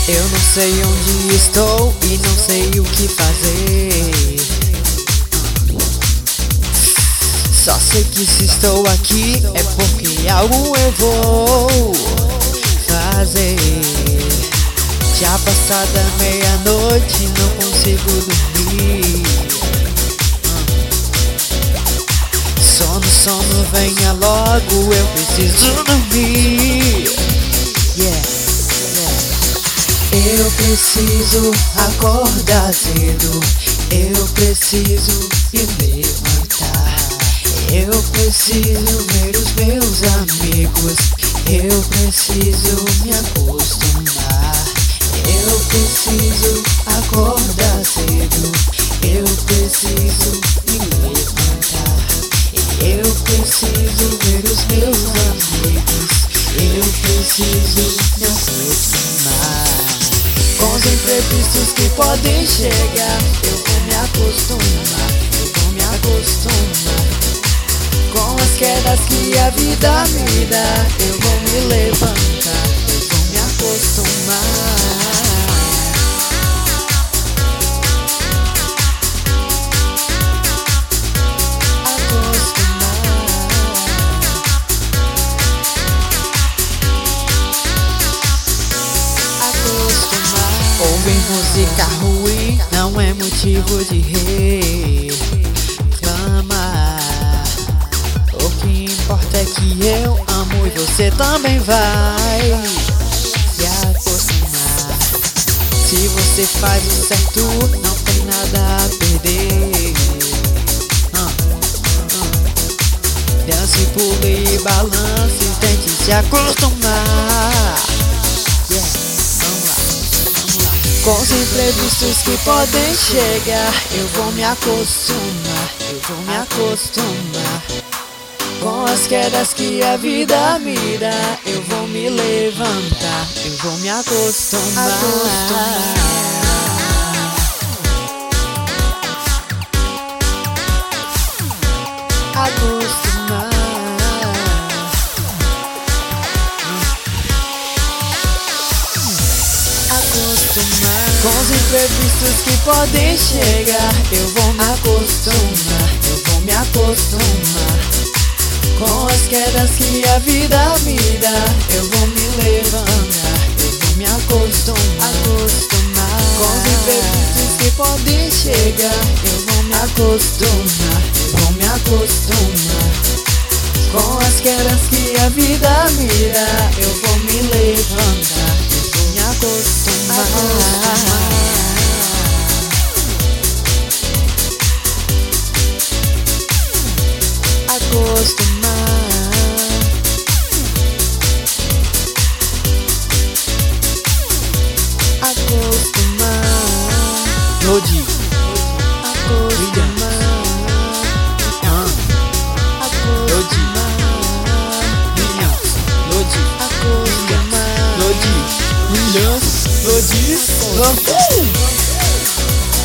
Eu não sei onde estou e não sei o que fazer. Só sei que se estou aqui é porque algo eu vou fazer. Já passada meia-noite não consigo dormir. Sono, venha logo, eu preciso dormir. Eu preciso acordar cedo, eu preciso me levantar. Eu preciso ver os meus amigos, eu preciso me acostumar. Eu preciso acordar cedo, eu preciso me levantar. Eu preciso ver os meus amigos, eu preciso me acostumar. Com os imprevistos que podem chegar, eu vou me acostumar, eu vou me acostumar. Com as quedas que a vida me dá, eu vou me levantar, eu vou me acostumar. Ouvir música ruim não é motivo de reclamar. O que importa é que eu amo e você também vai se acostumar. Se você faz o certo, não tem nada a perder. Dance, pule e balance, tente se acostumar. Com os imprevistos que podem chegar, eu vou me acostumar, eu vou me acostumar. Com as quedas que a vida me dá, eu vou me levantar, eu vou me acostumar. Acostumar. Com os imprevistos que podem chegar, eu vou me acostumar, eu vou me acostumar. Com as quedas que a vida me dá, eu vou me levantar, eu vou me acostumar. Com os imprevistos que podem chegar, eu vou me acostumar, eu vou me acostumar. Com as quedas que a vida me dá, eu vou me levantar, eu vou me acostumar. Lodi, acostumar. Lodi, Williams, Lodi, acostumar. Lodi, Williams, Lodi,